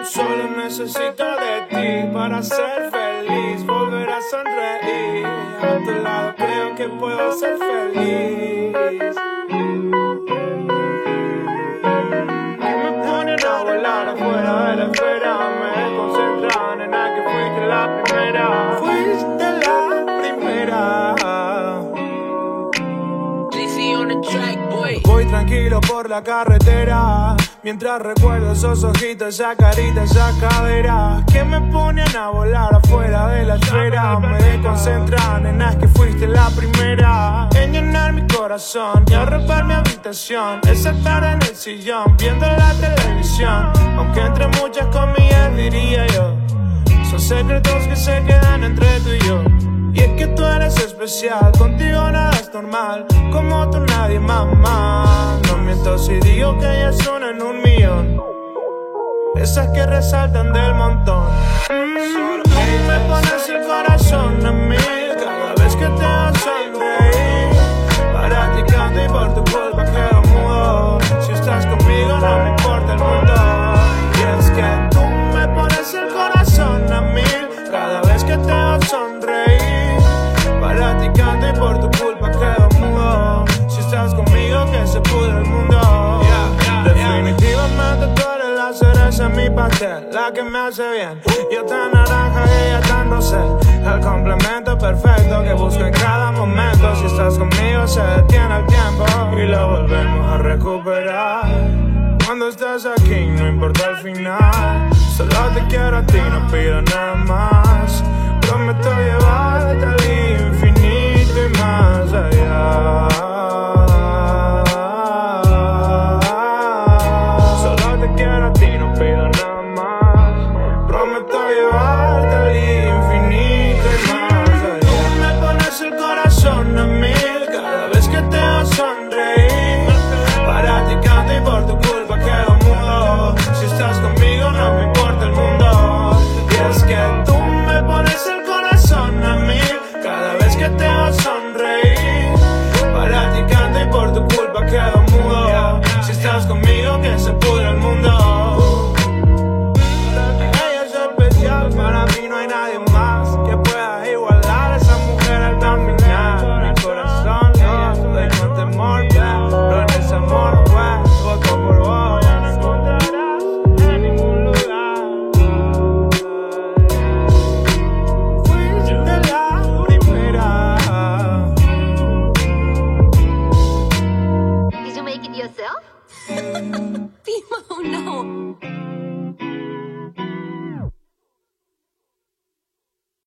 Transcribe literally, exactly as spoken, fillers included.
Solo necesito de ti para ser feliz, volver a sonreír. A tu lado creo que puedo ser feliz. Que me ponen a volar afuera de la esfera, me concentran en la que fuiste la primera. Fuiste la primera. Voy tranquilo por la carretera, mientras recuerdo esos ojitos, esa carita, esa cadera que me ponen a volar afuera de la esfera. Me desconcentran en las que fuiste la primera en llenar mi corazón y arropar mi habitación. Esa tarde en el sillón viendo la televisión, aunque entre muchas comillas diría yo, son secretos que se quedan entre tú y yo. Y es que tú eres especial, contigo nada es normal, como tú nadie mamá. No miento si digo que ellas son en un millón, esas que resaltan del montón. mm, Tú me pones el corazón a mí cada vez que te hago sonreír. Para ti canto y por tu culpa quedo mudo. Si estás conmigo no me importa el mundo. Y es que tú me pones el corazón a mí cada vez que te hago sonreír. Para ti canto y por tu culpa quedo mudo. Si estás conmigo que se pudre el mundo. yeah, yeah, Definitivamente yeah. Tú eres la cereza en mi pastel, la que me hace bien. Yo tan naranja y ella tan rosé, el complemento perfecto que busco en cada momento. Si estás conmigo se detiene el tiempo y lo volvemos a recuperar. Cuando estás aquí no importa el final, solo te quiero a ti, no pido nada más. Prometo llevarte al infinito y más allá.